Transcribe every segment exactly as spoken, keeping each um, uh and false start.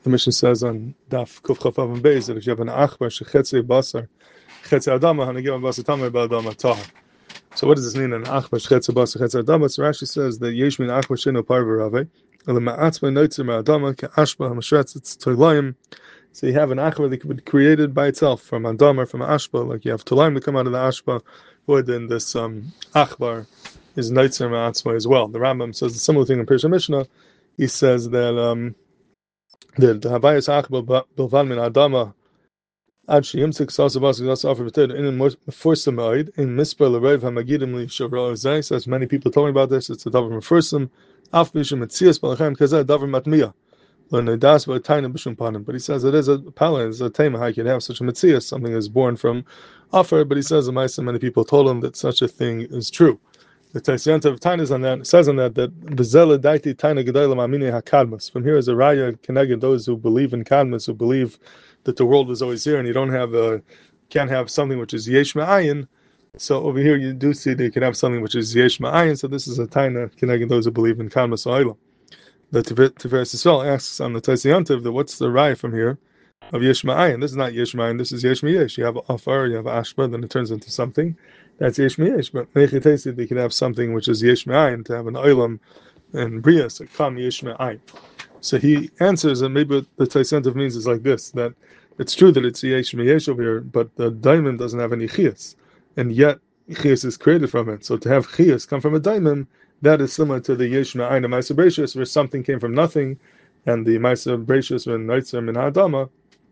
the Mishnah says on Daf Kuf Chafav and Beis that if you have an achbar shechetzi basar chetzi adama hanagim basar tamer ba'adama tahar. So what does this mean? An achbar shechetzi basar chetzi adama? So Rashi says that yesh min achbar sheno parvarave ele ma'atzma noitzer ma'adama ke'ashba hamashretzitz toilayim. So you have an achbar that could be created by itself from adama, from ashba, like you have toilayim that come out of the ashba. Wood in this um, achbar is noitzer ma'atzma as well. The Rambam says a similar thing in Pirsha Mishnah. He says that um, that habayis achbar bilvan min adama ad sheyimsik sasa basa gasa offer v'ted in mefursim oid in mispar l'reiv hamagidim li shavra ozay. Says many people told me about this. It's a davar mefursim af b'shum etzias balachem kazeh davar matmiya l'nedas v'atayna b'shum panim. But he says it is a pala, it's a tema how you can have such a metzias, something is born from offer. But he says the Maisa, many people told him that such a thing is true. The Taisiyanta of Tainas on that says on that that Bezela Daiti Taina Gedalim Amini Hakadmas. From here is a raya connected those who believe in Kadmas, who believe that the world was always here, and you don't have a can't have something which is Yesh Ma'ayin. So over here you do see that you can have something which is Yesh Ma'ayin. So this is a Taina connected those who believe in Kadmas Oilam. The Tiferes Yisrael asks on the Taisiyanta that what's the raya from here of Yesh Ma'ayin? This is not Yesh Ma'ayin. This is Yesh Miyesh. You have Afar, you have Ashba, then it turns into something. That's Yesh Miyesh, but Nechitesi, they could have something which is Yesh Me'ayin, to have an Oilam and Bria, so Kam Yesh Me'ayin. So he answers, and maybe the Taisentiv means is like this, that it's true that it's Yesh Miyesh over here, but the diamond doesn't have any Chias, and yet Chias is created from it. So to have Chias come from a diamond, that is similar to the Yesh Me'ayin and Maisa Brachus, where something came from nothing, and the Maisa Brachus when Neitzer Min Ha'adama,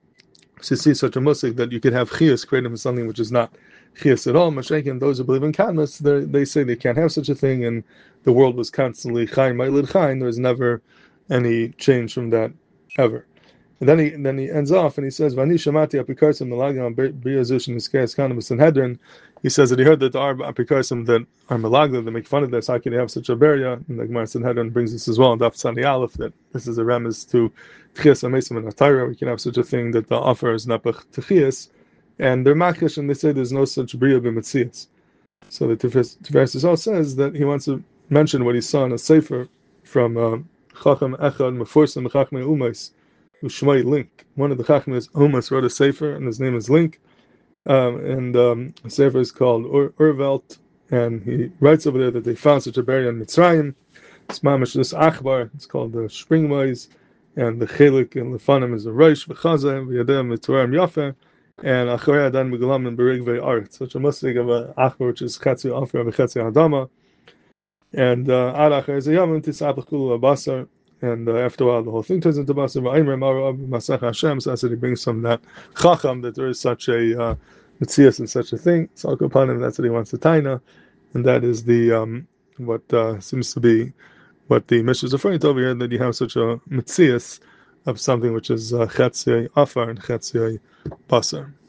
to see such a musik that you could have Chias created from something which is not Chias at all. Mashakin, those who believe in Kadmas, they say they can't have such a thing, and the world was constantly Chaim Ma'ilid Chaim. There was never any change from that ever. And then he then he ends off and he says, Vani Shamati Apikarsim Malagam Biazush and Iskas Cannabis and Hedron. He says that he heard that the Apikarsim that are Malagda, they make fun of this, how can they have such a beria? And the Gemara Sanhedrin brings this as well in Daf Sani Aleph, that this is a remiss to Tchias Amesim and Atayra. We can have such a thing that the offer is Napach Tchias. And they're makish, and they say there's no such bria b'metzias. So the Tiferes Yisrael says that he wants to mention what he saw in a sefer from uh, Chacham Echad Mefursim Chachmei Umais, Ushmai Link. One of the Chachmei Umas wrote a sefer, and his name is Link. Um, and um, the sefer is called Ur- Urvelt, and he writes over there that they found such a burial in Mitzrayim. It's mamish this achbar. It's called the spring mice, and the chelik and lefanim is a reish v'chazeh v'yadeh mitzuram yafeh. And Acharei Adan Megulam and Berigvei Art, such a musig of a achbar which is Chetzi Afra and Chetzi Adama. And Ad Acharei Zayam Tisat Chulu Basar. And uh, after a while, the whole thing turns into Basar. Va'aymer Marav Masach Hashem. So that's that he brings from that Chacham that there is such a uh, Metzias and such a thing. So upon him, that's what he wants to taina, and that is the um, what uh, seems to be what the Mishnah is referring to over here, that you have such a Metzias of something which is Chetzi Afar and Chetzi Basar.